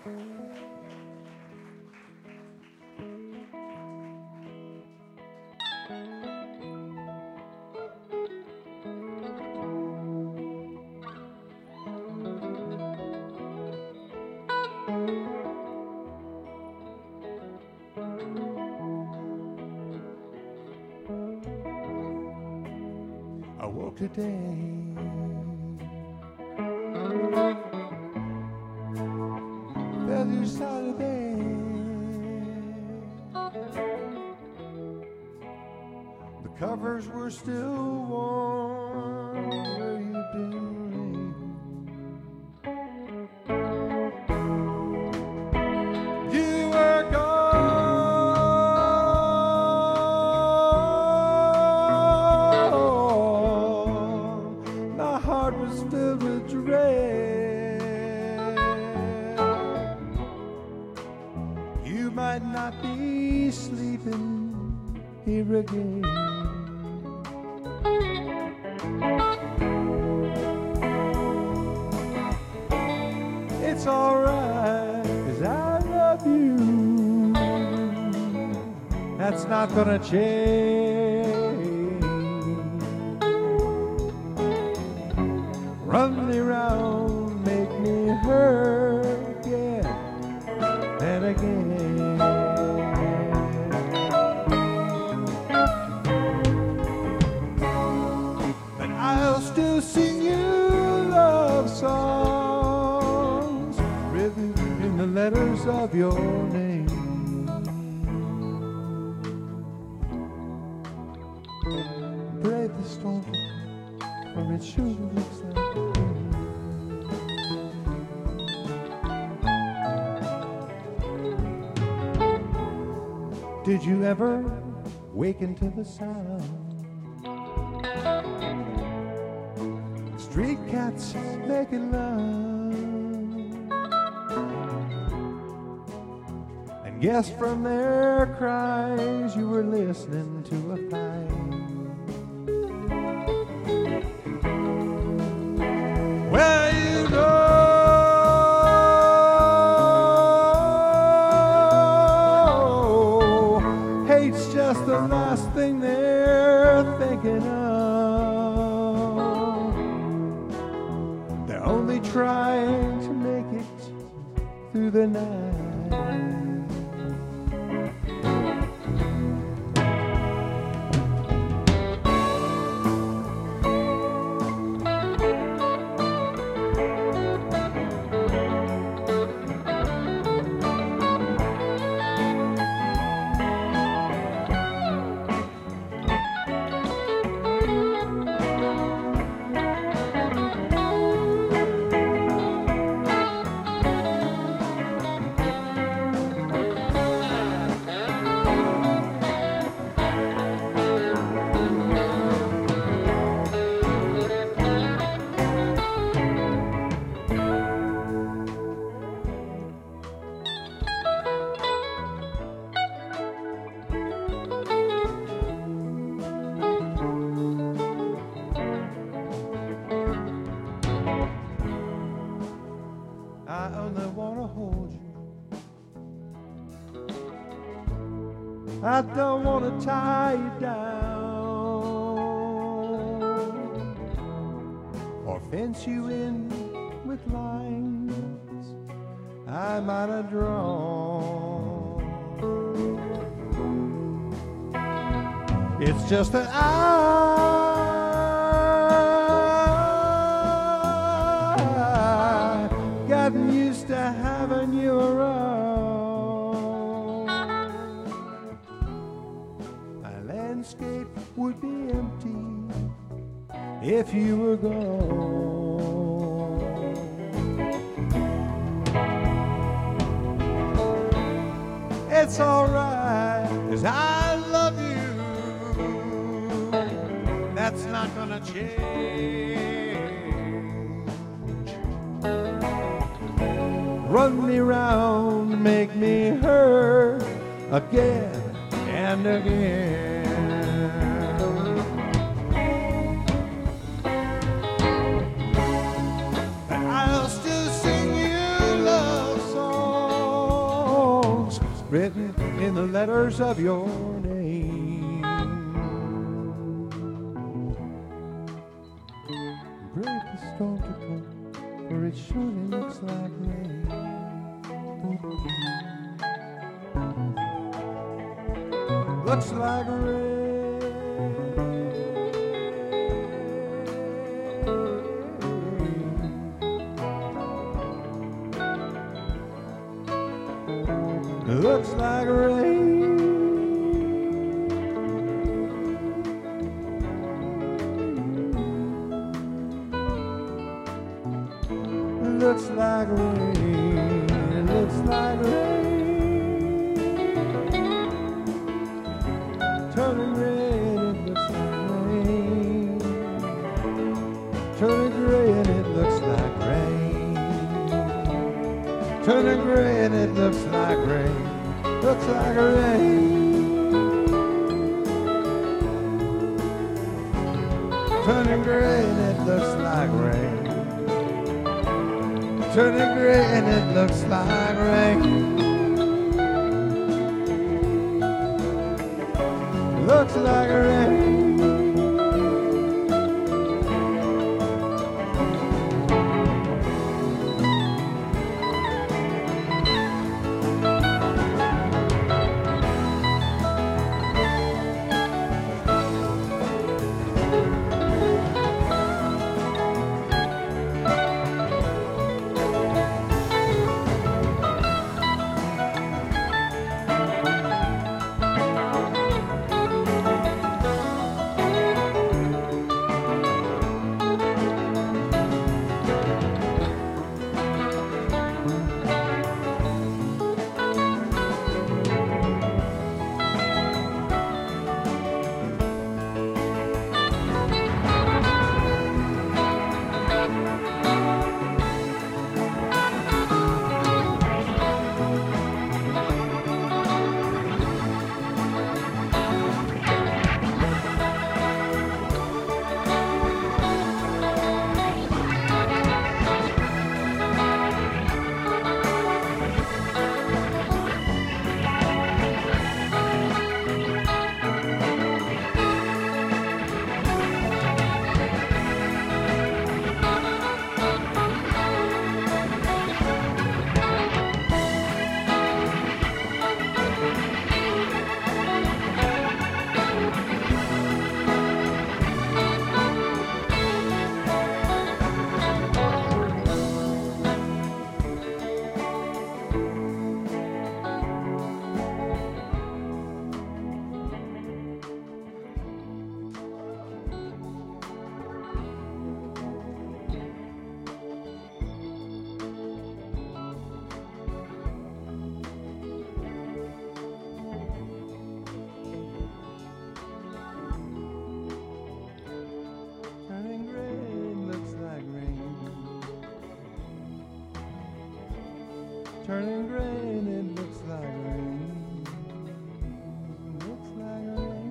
I woke today, fell inside of bed. The covers were still warm. Where you been? You were gone. My heart was filled with dread. You might not be sleeping here again. It's alright, 'cause I love you. That's not gonna change. Run me round, make me hurt again and again. But I'll still sing you love songs written in the letters of your name. Brave the storm, for it sure looks like rain. Did you ever waken to the sound? Street cats making love, and guess from their cries you were listening to a fight. Well, you know, hate's just the last thing they're thinking of. They're only trying to make it through the night. I only want to hold you. I don't want to tie you down or fence you in with lines I might have drawn. It's just that I gotten used to having you around. My landscape would be empty if you were gone. It's alright, 'cause I love you. That's not gonna change. Run me round, make me hurt again and again. But I'll still sing you love songs written in the letters of your name. Brave the storm to come, for it surely looks like rain. Looks like rain. Looks like rain. Looks like rain. Looks like rain. Turning red, it looks like rain. Turning gray and it looks like rain. Turning gray and it looks like rain. Looks like rain. Turning gray and it looks like rain. Turning gray and it looks like rain. Looks like rain. Turning gray and it looks like rain. Looks like rain.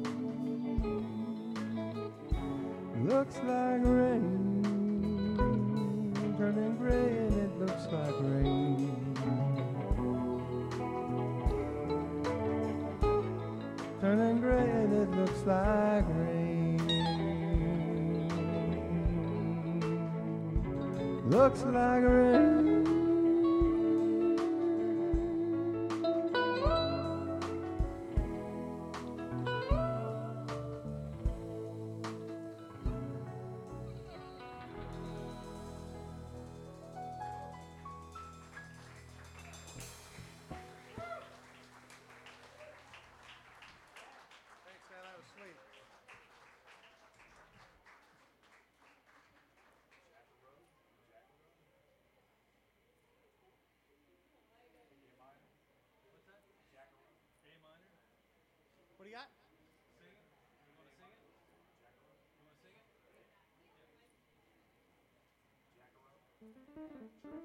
Looks like rain. Turning gray and it looks like rain. Turning gray and it looks like rain. Looks like rain. What do you got? Jack